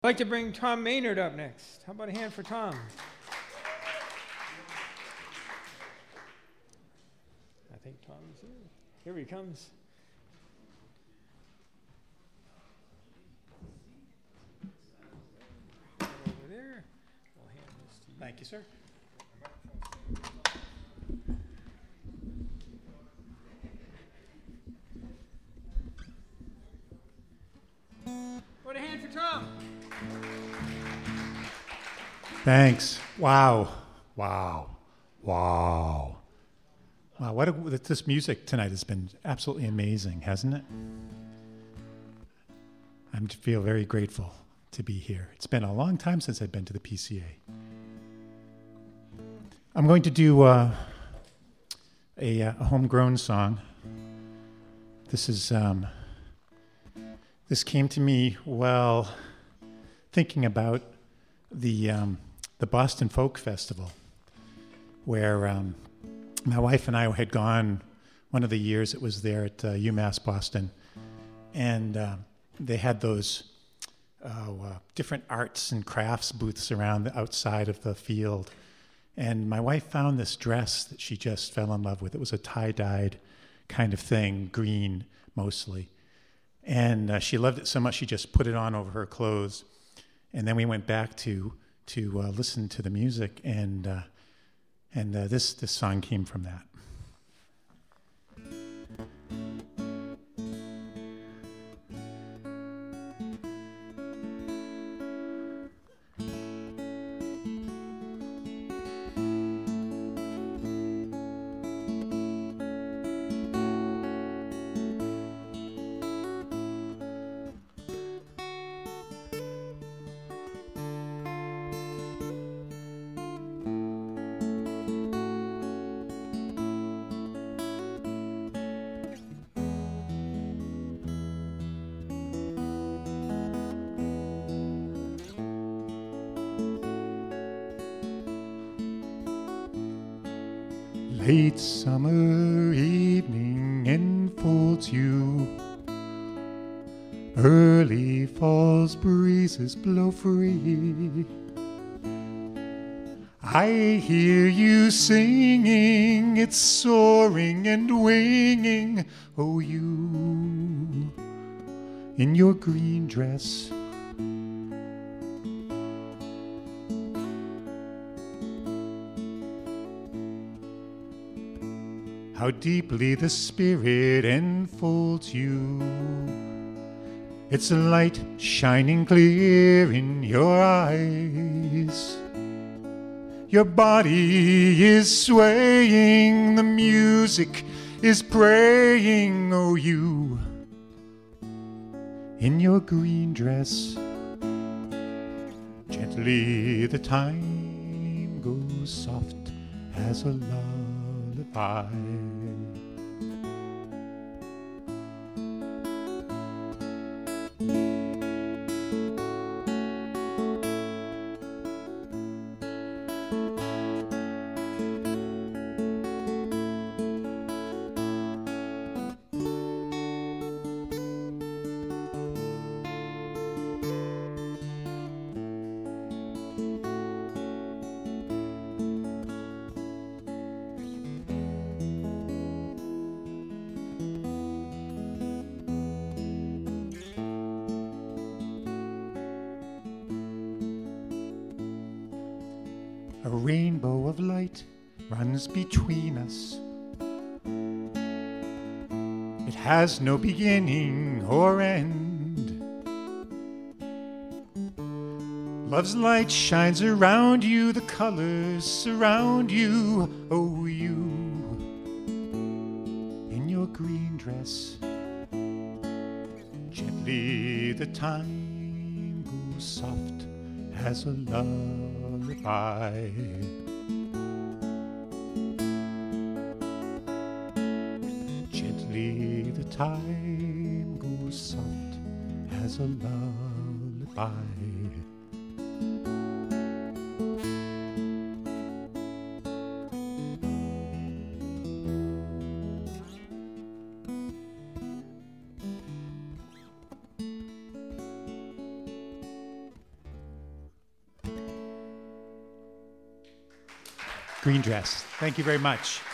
I'd like to bring Tom Maynard up next. How about a hand for Tom? I think Tom is here. Here he comes. Over there. We'll hand this to you. Thank you, sir. What a hand for Tom. Thanks. Wow. This music tonight has been absolutely amazing, hasn't it? I feel very grateful to be here. It's been a long time since I've been to the PCA. I'm going to do a homegrown song. This came to me while thinking about the Boston Folk Festival, where my wife and I had gone one of the years it was there at UMass Boston, and they had those different arts and crafts booths around the outside of the field. And my wife found this dress that she just fell in love with. It was a tie-dyed kind of thing, green mostly. And she loved it so much she just put it on over her clothes. And then we went back to listen to the music, and this song came from that. Late summer evening enfolds you. Early fall's breezes blow free. I hear you singing, it's soaring and winging. Oh, you in your green dress. How deeply the spirit enfolds you. It's a light shining clear in your eyes. Your body is swaying, the music is praying. Oh, you in your green dress. Gently the time goes soft as a lullaby. A rainbow of light runs between us. It has no beginning or end. Love's light shines around you, the colors surround you. Oh, you in your green dress. Gently the time goes soft as a lullaby. Gently the time goes soft as a lullaby. green dress. Thank you very much.